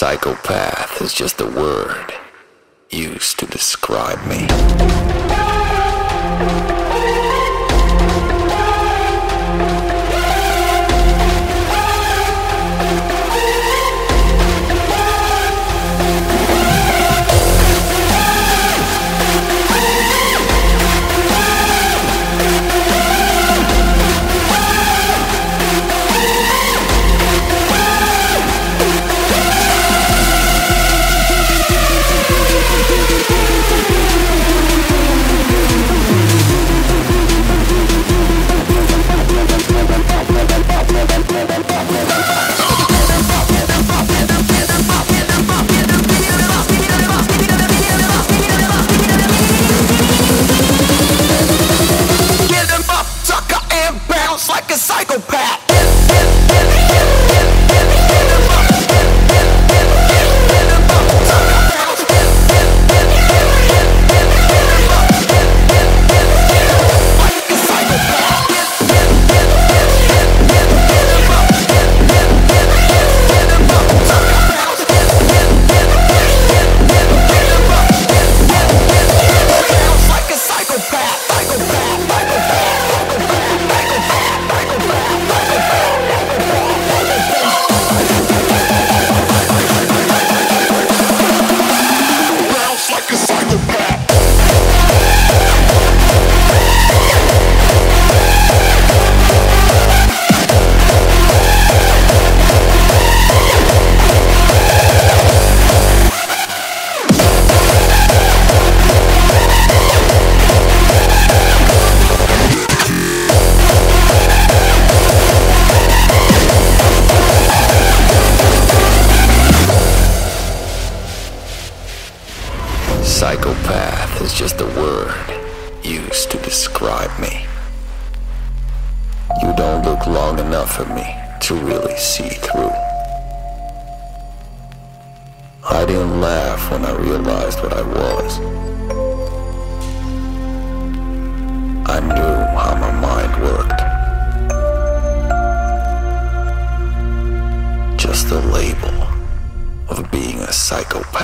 Psychopath is just a word used to describe me. Like a psychopath. Psychopath is just a word used to describe me. You don't look long enough at me to really see through. I didn't laugh when I realized what I was. I knew how my mind worked. Just the label of being a psychopath.